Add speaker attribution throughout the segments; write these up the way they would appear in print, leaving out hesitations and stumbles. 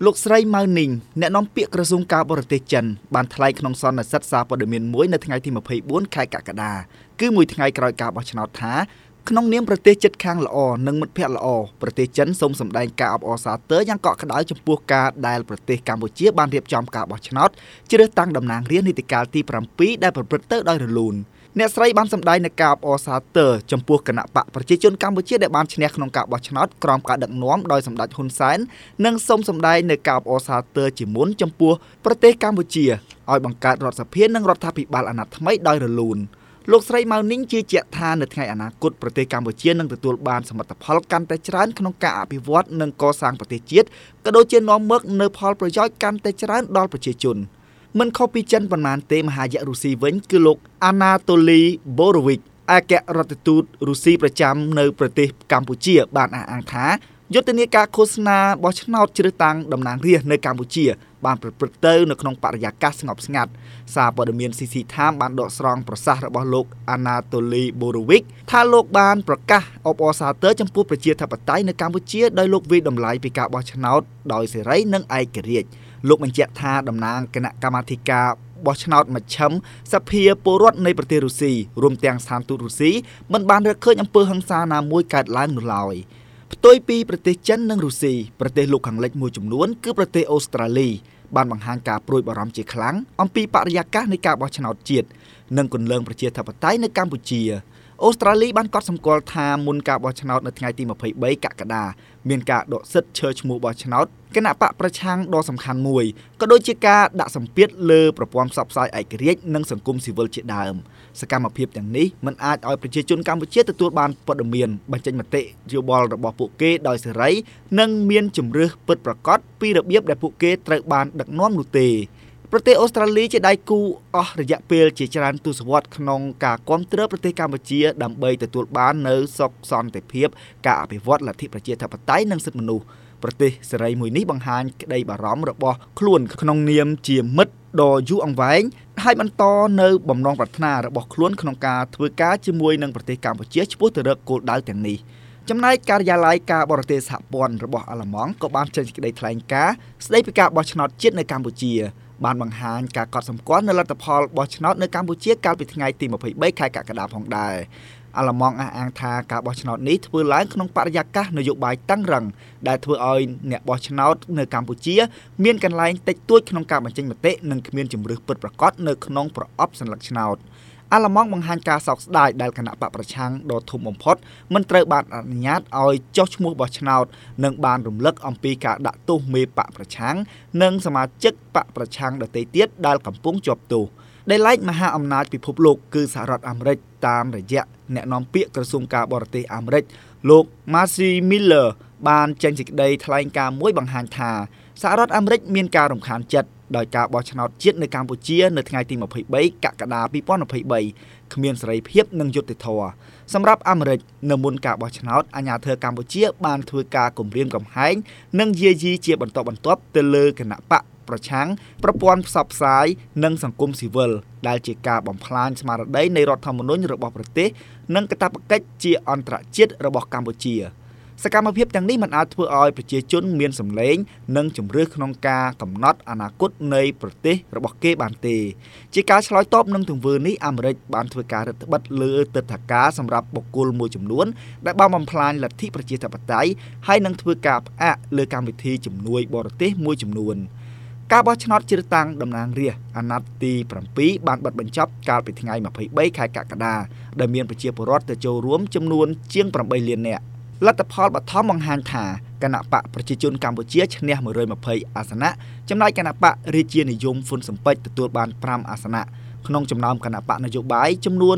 Speaker 1: លោកស្រីម៉ៅនីងអ្នកនាំពាក្យក្រសួងការបរទេសចិនបានថ្លែងក្នុងសន្និសីទសារព័ត៌មានមួយនៅថ្ងៃទី24ខែកក្កដាគឺមួយថ្ងៃក្រោយការបោះឆ្នោតថាក្នុងនាមប្រទេសជិតខាងល្អនិងមិត្តភ័ក្តិល្អប្រទេសចិនសូមសម្ដែងការអបអរសាទរយ៉ាងកក់ក្ដៅចំពោះការដែលប្រទេសកម្ពុជាបានរៀបចំការបោះឆ្នោតជ្រើសតាំងតំណាងរាស្ត្រនីតិកាលទី7ដែលប្រព្រឹត្តទៅដោយរលូនអ្នកស្រីបានសម្ដែងនូវការអបអរសាទរចំពោះគណៈបកប្រជាជនកម្ពុជាដែលបានឈ្នះក្នុងការបោះឆ្នោតក្រោមការដឹកនាំដោយសម្ដេចហ៊ុនសែននិងសូមសម្ដែងនូវការអបអរសាទរជាមុនចំពោះប្រទេសកម្ពុជាឲ្យបង្កើតរដ្ឋសភានិងរដ្ឋាភិបាលអាណត្តិថ្មីដោយរលូនលោកស្រីម៉ៅនីងជឿជាក់ថានៅថ្ងៃអនាគតប្រទេសកម្ពុជានឹងទទួលបានសមិទ្ធផលកាន់តែច្រើនក្នុងការអភិវឌ្ឍនិងកសាងប្រទេសជាតិក៏ដូចជានាំមកនូវផលប្រយោជន៍កាន់តែច្រើនដល់ប្រជាជនមិនខុសពីចិនប៉ុន្មានទេមហាយៈរុស្ស៊ីវិញគឺលោកអាណាតូលីបូរ៉ូវិកអគ្គរដ្ឋទូតរុស្ស៊ីប្រចាំនៅប្រទេសកម្ពុជាបានអះអាងថាយុទ្ធនាការឃោសនាបោះឆ្នោតជ្រើសតាំងតំណាងរាស្ត្រនៅកម្ពុជាបានប្រព្រឹត្តទៅនៅក្នុងបរិយាកាសស្ងប់ស្ងាត់សារព័ត៌មាន CC Time បានដកស្រង់ប្រសាសន៍របស់លោកអាណាតូលីបូរ៉ូវិកថាលោកបានប្រកាសអបអរសាទរចំពោះប្រជាធិបតេយ្យនៅកម្ពុជាដោយលោកវិយតម្លៃពីការបោះឆ្នោតដោយសេរីនិងឯករាជ្យលោកបញ្ជាក់ថាតំណាងគណៈកម្មាធិការបោះឆ្នោតមជ្ឈិមសភាពលរដ្ឋនៃប្រទេសរុស្ស៊ីរួមទាំងស្ថានទូតរុស្ស៊ីមិនបានរកឃើញអំពើហិង្សាណាមួយកើតឡើងនោះឡើយផ្ទុយពីប្រទេសចិននិងរុស្ស៊ីប្រទេសលោកខាងលិចមួយចំនួនគឺប្រទេសអូស្ត្រាលីបានបង្ហាញការព្រួយបារម្ភជាខ្លាំងអំពីបរិយាកាសនៃការបោះឆ្នោតជាតិនិងគន្លងប្រជាធិបតេយ្យនៅកម្ពុជាអូស្ត្រាលីបានកត់សម្គាល់ថាមុនការបោះឆ្នោតនៅថ្ងៃទី23កក្កដាមានការដកសិទ្ធិឈើឈ្មោះបោះឆ្នោតគណៈបកប្រឆាំងដ៏សំខាន់មួយក៏ដូចជាការដាក់សម្ពាធលើប្រព័ន្ធផ្សព្វផ្សាយឯករាជ្យនិងសង្គមស៊ីវិលជាដើមសកម្មភាពទាំងនេះមិនអាចឲ្យប្រជាជនកម្ពុជាទទួលបានព័ត៌មានបញ្ចេញមតិយោបល់របស់ពួកគេដោយសេរីនិងមានជំរឿសពិតប្រាកដពីរបៀបដែលពួកគេត្រូវបានដឹកនាំនោះទេប្រទេសអូស្ត្រាលីជាដៃគូអស់រយៈពេលជាច្រើនទសវត្សរ៍ក្នុងការគ្រប់គ្រងប្រទេសកម្ពុជាដើម្បីទទួលបាននូវសុខសន្តិភាពការអភិវឌ្ឍលទ្ធិប្រជាធិបតេយ្យនិងសិទ្ធិមនុស្សប្រទេសសេរីមួយនេះបង្ហាញក្តីបារម្ភរបស់ខ្លួនក្នុងនាមជាមិត្តដ៏យូរអង្វែងហើយបន្តនៅបំណងប្រាថ្នារបស់ខ្លួនក្នុងការធ្វើការជាមួយនឹងប្រទេសកម្ពុជាឆ្ពោះទៅរកគោលដៅទាំងនេះចំណែកការិយាល័យការបរទេសសហព័ន្ធរបស់អាល្លឺម៉ង់ក៏បានចេញសេចក្តីថ្លែងការណ៍ស្តីពីការបោះឆ្នោតជាតិនៅកម្ពុជាបានបង្ហាញការកត់សម្គាល់នៅលទ្ធផលបោះឆ្នោតនៅកម្ពុជាកាលពីថ្ងៃទី23ខែកក្កដាផងដែរអាល្លឺម៉ង់អះអាងថាការបោះឆ្នោតនេះធ្វើឡើងក្នុងបរិយាកាសនយោបាយតឹងរ៉ឹងដែលធ្វើឲ្យអ្នកបោះឆ្នោតនៅកម្ពុជាមានកន្លែងតិចតួចក្នុងការបញ្ចេញមតិនិងគ្មានជំរឿសពិតប្រាកដនៅក្នុងប្រអប់សញ្ញាឆ្នោតអាល្លឺម៉ង់បង្ហាញការសោកស្ដាយដែលគណៈបកប្រឆាំងដ៏ធំបំផុតមិនត្រូវបានអនុញ្ញាតឲ្យចុះឈ្មោះបោះឆ្នោតនិងបានរំលឹកអំពីការដាក់ទោសមេបកប្រឆាំងនិងសមាជិកបកប្រឆាំងដទៃទៀតដែលកំពុងជាប់ទោសដែលឡែកមហាអំណាចពិភពលោកគឺសហរដ្ឋអាមេរិកតាមរយៈអ្នកនាំពាក្យក្រសួងការបរទេសអាមេរិកលោក Marcy Miller បានចេញសេចក្តីថ្លែងការណ៍មួយបង្ហាញថាសហរដ្ឋអាមេរិកមានការរំខានចិត្តដោយការបោះឆ្នោតជាតិនៅកម្ពុជានៅថ្ងៃទី23កក្កដា2023គ្មានសេរីភាពនិងយុត្តិធម៌សម្រាប់អាមេរិកនៅមុនការបោះឆ្នោតអាជ្ញាធរកម្ពុជាបានធ្វើការគំរាមកំហែងនិងយាយីជាបន្តបន្ទាប់ទៅលើគណៈបកប្រឆាំងប្រព័ន្ធផ្សព្វផ្សាយនិងសង្គមស៊ីវិលដែលជាការបំផ្លាញស្មារតីនៃរដ្ឋធម្មនុញ្ញរបស់ប្រទេសនិងកាតព្វកិច្ចជាអន្តរជាតិរបស់កម្ពុជាសកម្មភាពទាំងនេះមិនអាចធ្វើឲ្យប្រជាជនមានសម្លេងនិងជំរឿសក្នុងការកំណត់អនាគតនៃប្រទេសរបស់គេបានទេជាការឆ្លើយតបនឹងទង្វើនេះអាមេរិកបានធ្វើការរដ្ឋបិទលើទិដ្ឋាការសម្រាប់បុគ្គលមួយចំនួនដែលបានបំផ្លាញលទ្ធិប្រជាធិបតេយ្យហើយនឹងធ្វើការផ្អាកលើកម្មវិធីជំនួយបរទេសមួយចំនួនការបោះឆ្នោតជ្រើសតាំងតំណាងរាស្ត្រអាណត្តិទី7បានបិទបញ្ចប់កាលពីថ្ងៃ23ខែកក្កដាដែលមានប្រជាពលរដ្ឋទៅចូលរួមចំនួនជាង8លាននាក់លទ្ធផលបឋមបង្ហាញថាគណៈបកប្រជាជនកម្ពុជាឈ្នះ120អាសនៈចំណែកគណៈបករាជានិយមហ៊ុនស៊ិនប៉ិចទទួលបាន5អាសនៈក្នុងចំណោមគណៈបកនយោបាយចំនួន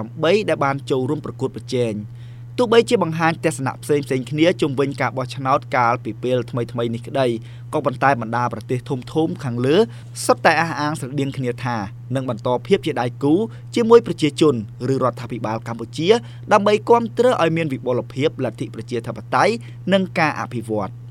Speaker 1: 18ដែលបានចូលរួមប្រកួតប្រជែងទោះបីជាបង្ហាញទស្សនៈផ្សេងៗគ្នាជុំវិញការបោះឆ្នោតកាលពីពេលថ្មីៗនេះក្តីក៏ប៉ុន្តែបណ្ដាប្រទេសធំៗខាងលើសុទ្ធតែអះអាងស្រដៀងគ្នាថានឹងបន្តភាពជាដៃគូជាមួយប្រជាជនឬរដ្ឋាភិបាលកម្ពុជាដើម្បីគាំទ្រឲ្យមានវិបុលភាពលទ្ធិប្រជាធិបតេយ្យនិងការអភិវឌ្ឍន៍